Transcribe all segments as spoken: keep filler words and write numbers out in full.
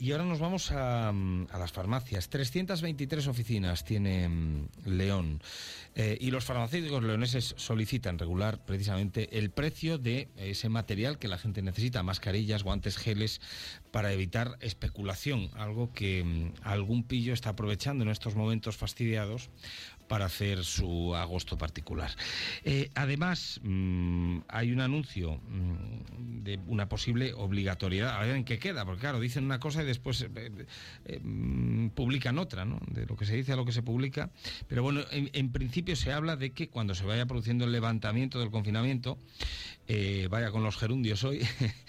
Y ahora nos vamos a, a las farmacias. trescientas veintitrés oficinas tiene um, León. Eh, y los farmacéuticos leoneses solicitan regular precisamente el precio de ese material que la gente necesita, mascarillas, guantes, geles, para evitar especulación, algo que um, algún pillo está aprovechando en estos momentos fastidiados para hacer su agosto particular. Eh, además, mmm, hay un anuncio mmm, de una posible obligatoriedad. A ver en qué queda, porque claro, dicen una cosa y después eh, eh, mmm, publican otra, ¿no? De lo que se dice a lo que se publica. Pero bueno, en, en principio se habla de que cuando se vaya produciendo el levantamiento del confinamiento, eh, vaya con los gerundios hoy,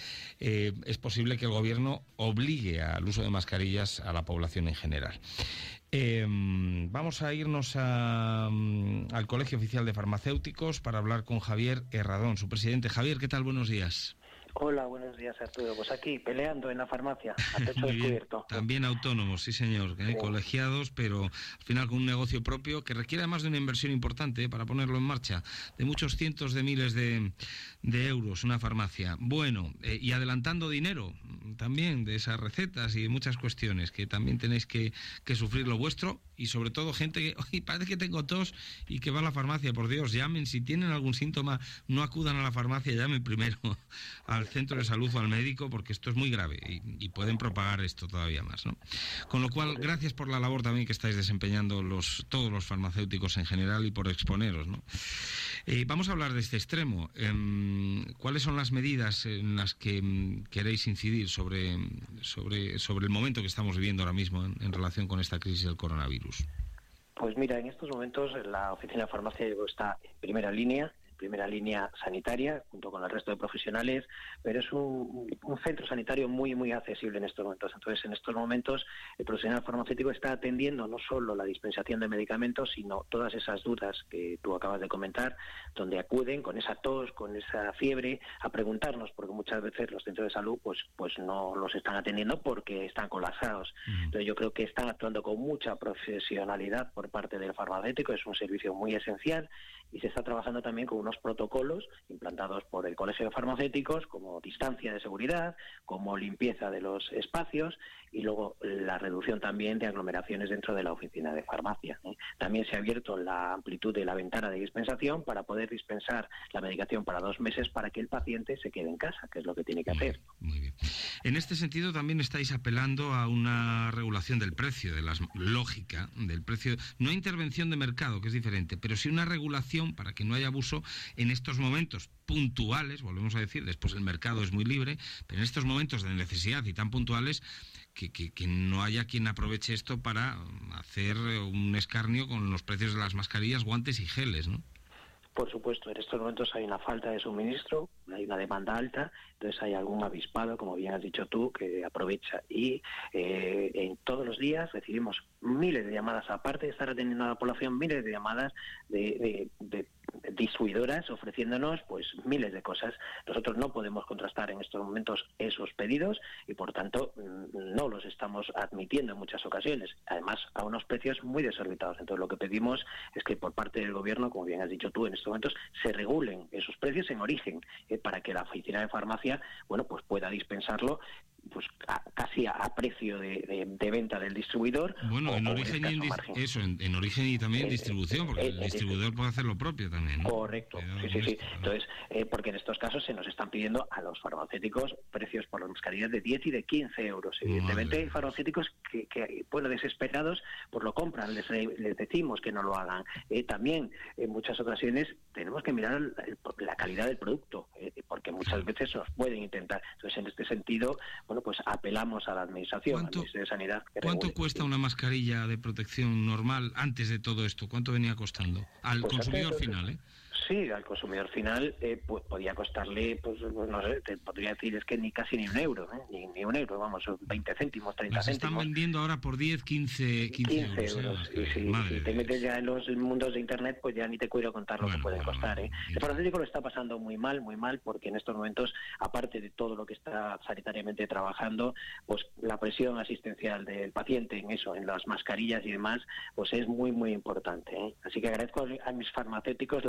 eh, es posible que el gobierno obligue al uso de mascarillas a la población en general. Eh, vamos a irnos a, al Colegio Oficial de Farmacéuticos para hablar con Javier Herradón, su presidente. Javier, ¿qué tal? Buenos días. Hola, buenos días, Arturo. Pues aquí, peleando en la farmacia, a techo descubierto. También autónomos, sí señor, ¿eh? Sí. Colegiados, pero al final con un negocio propio que requiere además de una inversión importante, ¿eh? Para ponerlo en marcha, de muchos cientos de miles de, de euros, una farmacia. Bueno, eh, y adelantando dinero también de esas recetas y de muchas cuestiones que también tenéis que, que sufrir lo vuestro, y sobre todo gente que, oye, parece que tengo tos y que va a la farmacia, por Dios, llamen, si tienen algún síntoma, no acudan a la farmacia, llamen primero al centro de salud o al médico, porque esto es muy grave y, y pueden propagar esto todavía más, ¿no? Con lo cual, gracias por la labor también que estáis desempeñando los todos los farmacéuticos en general y por exponeros, ¿no? Eh, vamos a hablar de este extremo. Eh, ¿Cuáles son las medidas en las que mm, queréis incidir sobre, sobre, sobre el momento que estamos viviendo ahora mismo en, en relación con esta crisis del coronavirus? Pues mira, en estos momentos la Oficina de Farmacia está en primera línea, primera línea sanitaria, junto con el resto de profesionales, pero es un, un centro sanitario muy, muy accesible en estos momentos. Entonces, en estos momentos, el profesional farmacéutico está atendiendo no solo la dispensación de medicamentos, sino todas esas dudas que tú acabas de comentar, donde acuden con esa tos, con esa fiebre, a preguntarnos, porque muchas veces los centros de salud pues, pues no los están atendiendo porque están colapsados. Uh-huh. Entonces, yo creo que están actuando con mucha profesionalidad por parte del farmacéutico, es un servicio muy esencial, y se está trabajando también con unos protocolos implantados por el Colegio de Farmacéuticos, como distancia de seguridad, como limpieza de los espacios y luego la reducción también de aglomeraciones dentro de la oficina de farmacia, ¿eh? También se ha abierto la amplitud de la ventana de dispensación para poder dispensar la medicación para dos meses para que el paciente se quede en casa, que es lo que tiene que muy hacer. Bien, muy bien. En este sentido también estáis apelando a una regulación del precio, de la lógica del precio, no intervención de mercado, que es diferente, pero sí una regulación para que no haya abuso en estos momentos puntuales, volvemos a decir, después el mercado es muy libre, pero en estos momentos de necesidad y tan puntuales, que, que, que no haya quien aproveche esto para hacer un escarnio con los precios de las mascarillas, guantes y geles, ¿no? Por supuesto, en estos momentos hay una falta de suministro, hay una demanda alta, entonces hay algún avispado, como bien has dicho tú, que aprovecha. Y eh, en todos los días recibimos miles de llamadas, aparte de estar atendiendo a la población, miles de llamadas de, de, de distribuidoras ofreciéndonos pues miles de cosas. Nosotros no podemos contrastar en estos momentos esos pedidos y por tanto no los estamos admitiendo en muchas ocasiones, además a unos precios muy desorbitados. Entonces lo que pedimos es que por parte del gobierno, como bien has dicho tú, en estos momentos se regulen esos precios en origen, eh, para que la oficina de farmacia, bueno, pues pueda dispensarlo pues a, casi a, a precio de, de, de venta del distribuidor. Bueno, en origen y en dis- eso, en, en origen y también en eh, distribución, porque eh, el distribuidor eh, puede hacer lo propio también, ¿no? Correcto, sí, sí, sí. Esto, entonces, eh, porque en estos casos se nos están pidiendo a los farmacéuticos precios por las mascarillas de diez y de quince euros. Evidentemente hay farmacéuticos que, que, bueno, desesperados, pues lo compran, les, les decimos que no lo hagan. Eh, también, en muchas ocasiones, tenemos que mirar el, el, la calidad del producto, eh, porque muchas veces nos pueden intentar. Entonces, en este sentido, bueno, pues apelamos a la Administración, al Ministerio de Sanidad. Que ¿Cuánto regule. cuesta una mascarilla de protección normal antes de todo esto? ¿Cuánto venía costando? Al pues consumidor antes, final, ¿eh? Sí, al consumidor final eh, pues, podía costarle, pues no sé, te podría decir es que ni casi ni un euro, ¿eh? ni, ni un euro, vamos, veinte céntimos, treinta Las céntimos. Están vendiendo ahora por diez, quince, quince euros. euros ¿eh? sí, sí, si te metes ya en los mundos de Internet, pues ya ni te quiero contar lo bueno, que pueden bueno, costar. ¿eh? El farmacéutico lo está pasando muy mal, muy mal, porque en estos momentos, aparte de todo lo que está sanitariamente trabajando, pues la presión asistencial del paciente en eso, en las mascarillas y demás, pues es muy, muy importante. ¿eh? Así que agradezco a mis farmacéuticos la paciencia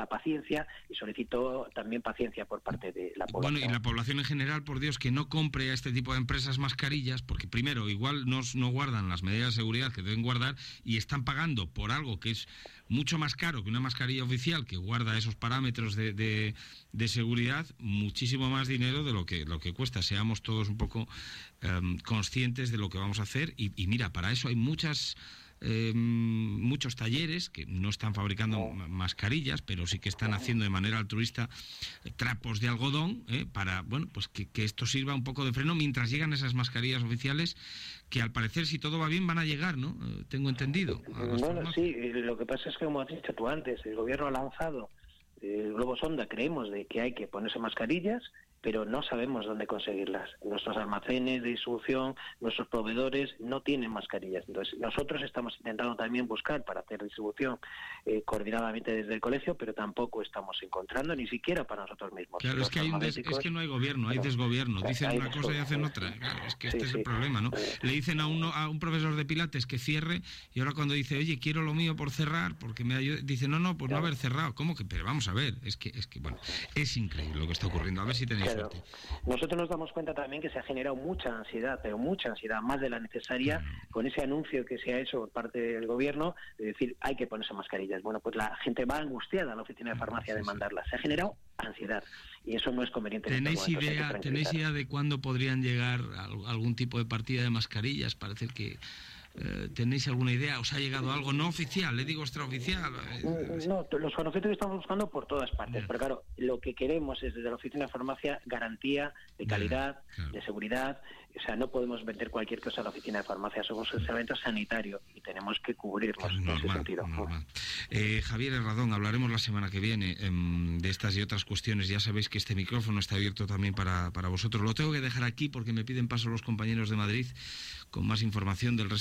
prudencia y solicito también paciencia por parte de la población. Bueno, y la población en general, por Dios, que no compre a este tipo de empresas mascarillas, porque primero, igual no, no guardan las medidas de seguridad que deben guardar y están pagando por algo que es mucho más caro que una mascarilla oficial que guarda esos parámetros de, de, de seguridad, muchísimo más dinero de lo que, lo que cuesta. Seamos todos un poco um, conscientes de lo que vamos a hacer y, y mira, para eso hay muchas... Eh, muchos talleres que no están fabricando no. mascarillas, pero sí que están haciendo de manera altruista eh, trapos de algodón eh, para, bueno, pues que, que esto sirva un poco de freno mientras llegan esas mascarillas oficiales que al parecer, si todo va bien, van a llegar, ¿no? Eh, tengo entendido. Bueno, sí, lo que pasa es que, como has dicho tú antes, el gobierno ha lanzado el globo sonda, creemos de que hay que ponerse mascarillas, pero no sabemos dónde conseguirlas. Nuestros almacenes de distribución, nuestros proveedores no tienen mascarillas. Entonces, nosotros estamos intentando también buscar para hacer distribución eh, coordinadamente desde el colegio, pero tampoco estamos encontrando ni siquiera para nosotros mismos. Claro, es que, hay un des, es que no hay gobierno, hay desgobierno. Dicen una cosa y hacen otra. Claro, es que este sí, es el sí. problema, ¿no? Le dicen a uno a un profesor de Pilates que cierre y ahora cuando dice, oye, quiero lo mío por cerrar, porque me ayuda, dice, no, no, pues claro. no haber cerrado. ¿Cómo que? Pero vamos a ver, es que, es que bueno, es increíble lo que está ocurriendo. A ver si tenéis claro. suerte. Nosotros nos damos cuenta también que se ha generado mucha ansiedad, pero mucha ansiedad, más de la necesaria, con ese anuncio que se ha hecho por parte del gobierno de decir hay que ponerse mascarillas. Bueno, pues la gente va angustiada a la oficina de farmacia a demandarlas. Se ha generado ansiedad y eso no es conveniente. ¿Tenéis en este idea, ¿tenéis idea de cuándo podrían llegar algún tipo de partida de mascarillas? Parece que Eh, ¿tenéis alguna idea? ¿Os ha llegado algo no oficial? Le digo extraoficial. No, los farmacéuticos que estamos buscando por todas partes, yeah. pero claro, lo que queremos es desde la oficina de farmacia garantía de calidad, yeah, claro. de seguridad. O sea, no podemos vender cualquier cosa a la oficina de farmacia, somos un servicio sanitario y tenemos que cubrirnos normal, en ese sentido. Eh, Javier Herradón, hablaremos la semana que viene eh, de estas y otras cuestiones. Ya sabéis que este micrófono está abierto también para, para vosotros. Lo tengo que dejar aquí porque me piden paso los compañeros de Madrid con más información del resto